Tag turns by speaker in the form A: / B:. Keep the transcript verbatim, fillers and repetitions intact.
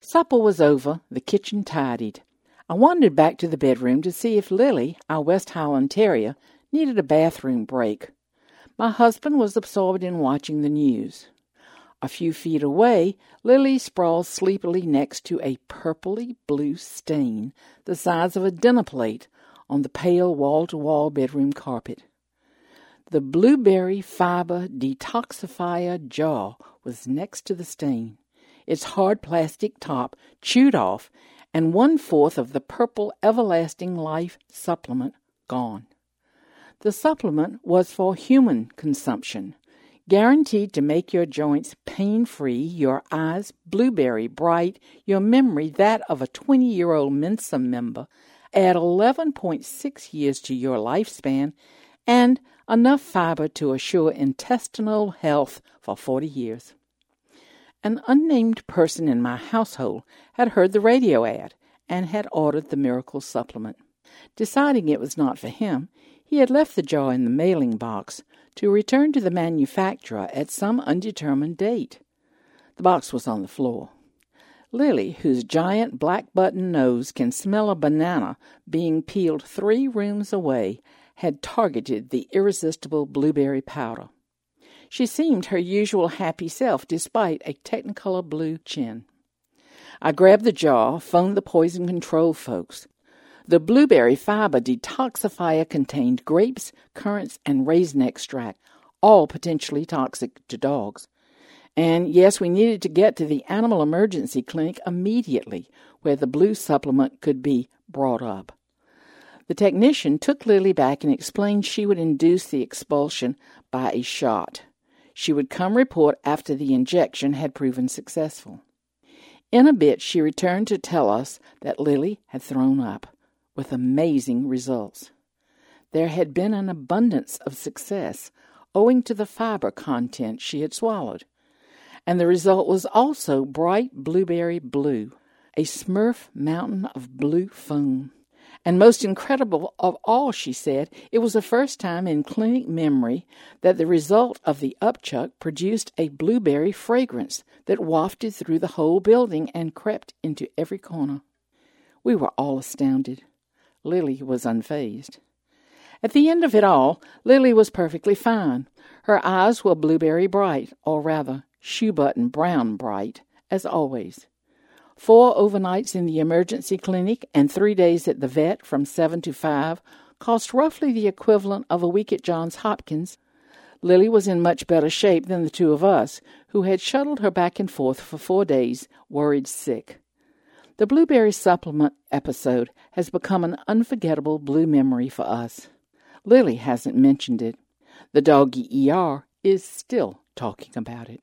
A: Supper was over, the kitchen tidied. I wandered back to the bedroom to see if Lily, our West Highland Terrier, needed a bathroom break. My husband was absorbed in watching the news. A few feet away, Lily sprawled sleepily next to a purpley blue stain the size of a dinner plate on the pale wall-to-wall bedroom carpet. The blueberry fiber detoxifier jar was next to the stain, its hard plastic top chewed off, and one-fourth of the purple Everlasting Life supplement gone. The supplement was for human consumption, guaranteed to make your joints pain-free, your eyes blueberry bright, your memory that of a twenty-year-old Mensa member, add eleven point six years to your lifespan, and enough fiber to assure intestinal health for forty years. An unnamed person in my household had heard the radio ad and had ordered the miracle supplement. Deciding it was not for him, he had left the jar in the mailing box to return to the manufacturer at some undetermined date. The box was on the floor. Lily, whose giant black-button nose can smell a banana being peeled three rooms away, had targeted the irresistible blueberry powder. She seemed her usual happy self despite a technicolor blue chin. I grabbed the jar, phoned the poison control folks. The blueberry fiber detoxifier contained grapes, currants, and raisin extract, all potentially toxic to dogs. And yes, we needed to get to the animal emergency clinic immediately, where the blue supplement could be brought up. The technician took Lily back and explained she would induce the expulsion by a shot. She would come report after the injection had proven successful. In a bit, she returned to tell us that Lily had thrown up, with amazing results. There had been an abundance of success, owing to the fiber content she had swallowed. And the result was also bright blueberry blue, a Smurf mountain of blue foam. And most incredible of all, she said, it was the first time in clinic memory that the result of the upchuck produced a blueberry fragrance that wafted through the whole building and crept into every corner. We were all astounded. Lily was unfazed. At the end of it all, Lily was perfectly fine. Her eyes were blueberry bright, or rather, shoe-button brown bright, as always. Four overnights in the emergency clinic and three days at the vet from seven to five cost roughly the equivalent of a week at Johns Hopkins. Lily was in much better shape than the two of us, who had shuttled her back and forth for four days, worried sick. The blueberry supplement episode has become an unforgettable blue memory for us. Lily hasn't mentioned it. The doggy E R is still talking about it.